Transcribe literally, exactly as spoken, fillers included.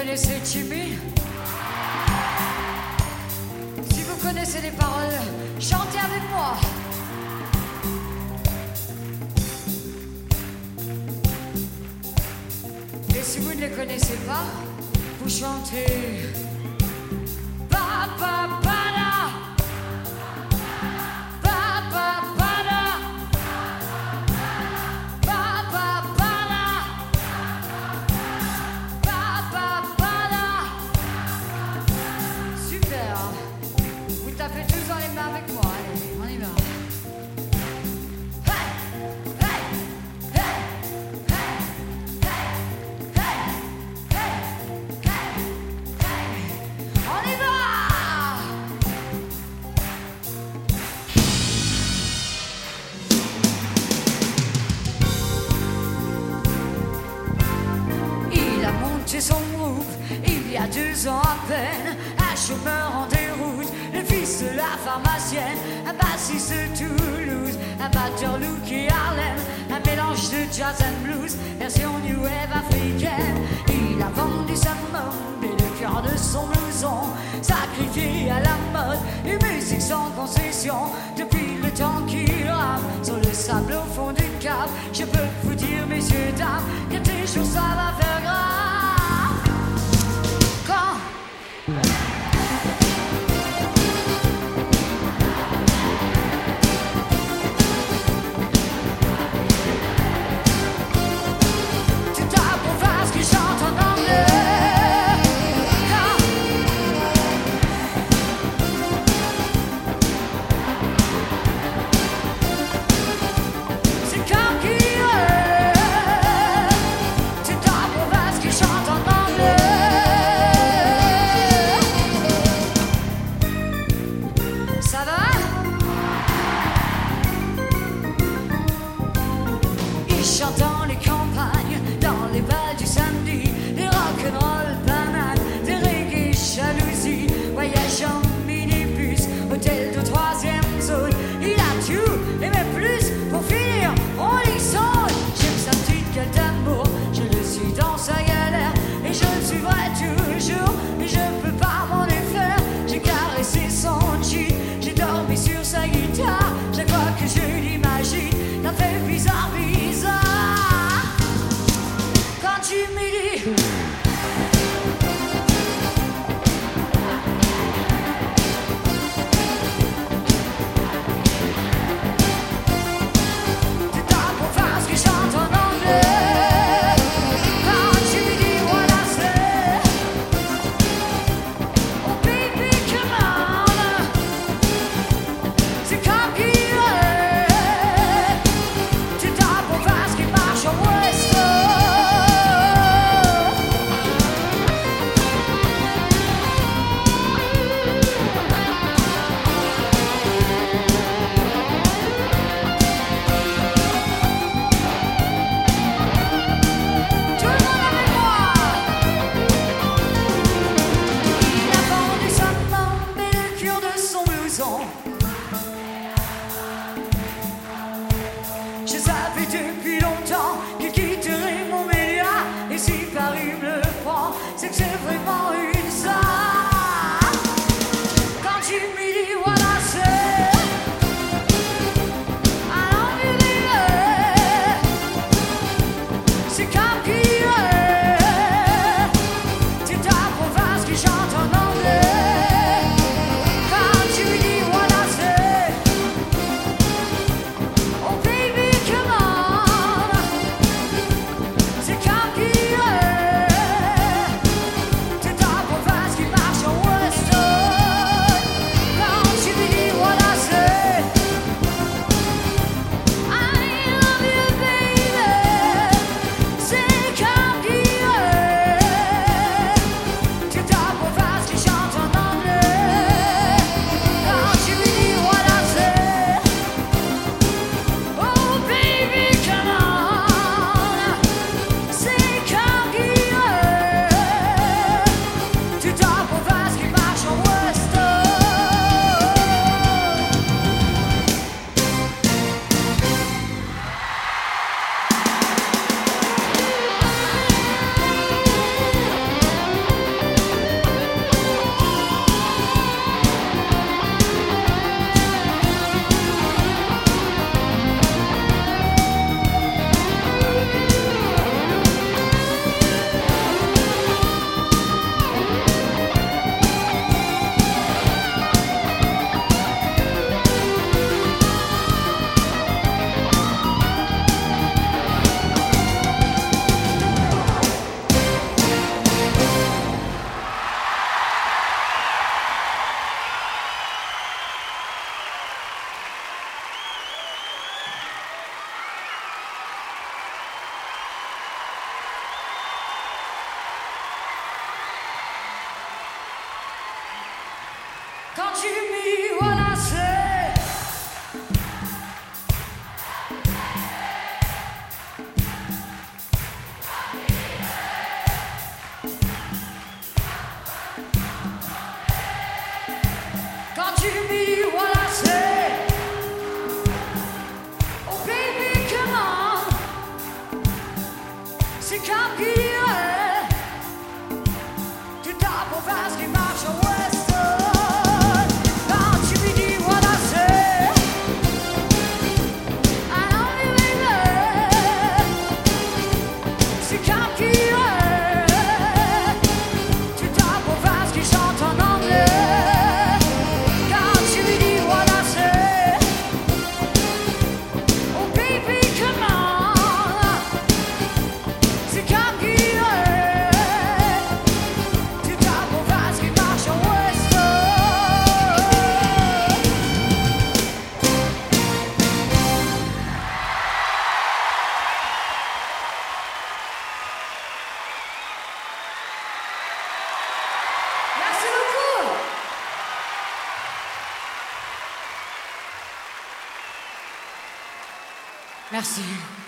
connaissez Jimmy? Si vous connaissez les paroles, chantez avec moi. Et si vous ne les connaissez pas, vous chantez ba ba ba da, ba ba ba da, ba ba ba da, ba ba ba da. Super. Vous tapez tous dans les mains avec moi. Allez, on y va. C'est son groupe, il y a deux ans à peine, un chômeur en déroute, le fils de la pharmacienne, un bassiste de Toulouse, un batteur Lucky Harlem, un mélange de jazz and blues, version new wave africaine. Il a vendu sa môme et le cœur de son blouson, sacrifié à la mode, une musique sans concession, depuis le temps qu'il rame sur le sable au fond du cap. Je peux vous dire, messieurs, dames, que tes jours ça va faire grave. Chantant les campagnes, dans les balles du samedi, des rock'n'roll bananes, des reggae jalousies, voyage en minibus, hôtel de troisième zone. Il a tout et même plus, pour finir, on y sonne. J'aime sa petite gueule d'amour, je le suis dans sa galère, et je le suivrai toujours, mais je peux pas m'en défaire. J'ai caressé son jean, j'ai dormi sur sa guitare, chaque fois que je l'imagine, ça fait bizarre, bizarre. Jimmy. Je savais depuis longtemps qu'il quitterait mon média, et si Paris me le prend, c'est que c'est vraiment une star. Quand tu me dis voilà c'est alors tu dirais c'est comme qui est, c'est ta province qui chante en anglais. Quand tu me dis voilà c'est oh baby come on. Can't you mean what I say? Can't you mean what I say? Oh baby, come on. C'est comme qui est. Tu tapes au vase qui marche au western. Can't you mean what I say? I know you baby. C'est comme qui est. Tu tapes au vase qui chante en anglais. Merci beaucoup. Merci.